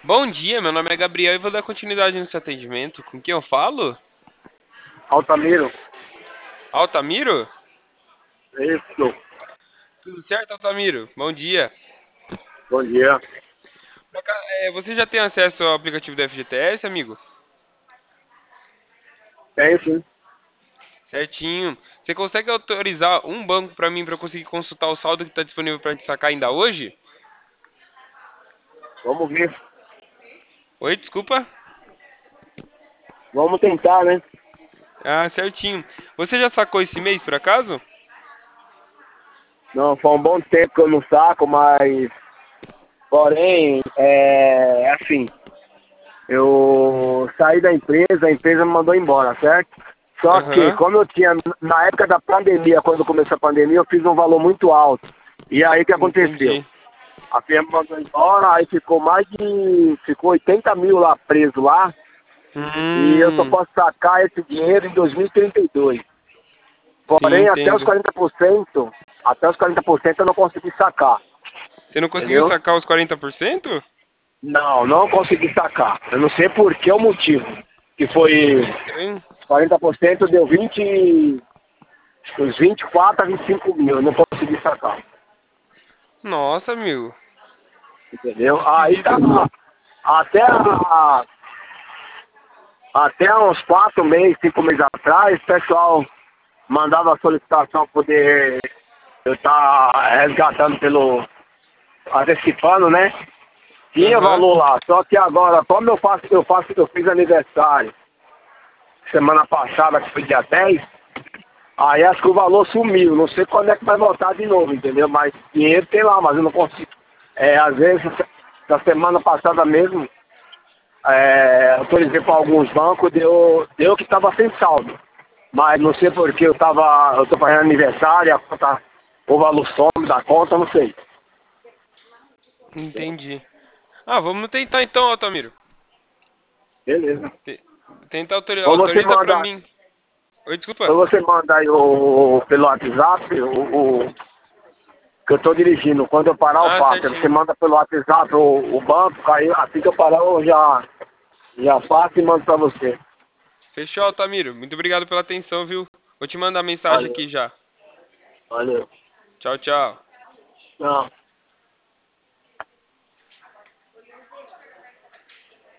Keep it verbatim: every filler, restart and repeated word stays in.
Bom dia, meu nome é Gabriel e vou dar continuidade no seu atendimento. Com quem eu falo? Altamiro, Altamiro? isso, Tudo certo, Altamiro? Bom dia. bom dia. Pra cá, é, você já tem acesso ao aplicativo do F G T S, amigo? Tem sim, Certinho. Você consegue autorizar um banco pra mim pra eu conseguir consultar o saldo que está disponível pra gente sacar ainda hoje? vamos ver. Oi, desculpa? Vamos tentar, né? Ah, certinho. Você já sacou esse mês, por acaso? Não, foi um bom tempo que eu não saco, mas, porém, é assim, eu saí da empresa, a empresa me mandou embora, certo? Só que, Aham, como eu tinha, na época da pandemia, quando começou a pandemia, eu fiz um valor muito alto. E aí o que aconteceu? entendi. A firma mandou embora, aí ficou mais de, ficou oitenta mil lá preso lá, e eu só Hum, posso sacar esse dinheiro em dois mil e trinta e dois. sim, Porém, até os entendo. quarenta por cento, até os quarenta por cento eu não consegui sacar, Você não conseguiu entendeu? sacar os quarenta por cento? Não, não consegui sacar. Eu não sei por que o motivo. Que foi Que estranho. quarenta por cento deu vinte, uns vinte e quatro a vinte e cinco mil. Eu não consegui sacar, Nossa, amigo. entendeu? Aí tá Esquisito. até, a- até uns quatro meses, cinco meses atrás, o pessoal mandava solicitação para poder eu estar resgatando pelo antecipando, né? Tinha Aham. valor lá, só que agora, como eu faço, eu faço, eu fiz aniversário semana passada, que foi dia dez, aí acho que o valor sumiu, não sei quando é que vai voltar de novo, entendeu? Mas dinheiro tem lá, mas eu não consigo. É, às vezes, na semana passada mesmo, é, autorizei para alguns bancos, deu, deu que estava sem saldo. Mas não sei porque eu tava, eu tô fazendo aniversário, a conta, o valor some da conta, não sei. Entendi. Ah, vamos tentar então, Altamiro. Beleza. Te- Tenta autori- Ou você autoriza pra manda, mim. Oi, desculpa. ou você manda aí o, pelo WhatsApp, o, o que eu estou dirigindo. Quando eu parar, eu Ah, faço. Aí você certinho. manda pelo WhatsApp o, o banco, aí assim que eu parar, eu já, já faço e mando para você. Fechou, Altamiro. Muito obrigado pela atenção, viu? Vou te mandar mensagem Valeu, aqui já. valeu. Tchau, tchau. Não.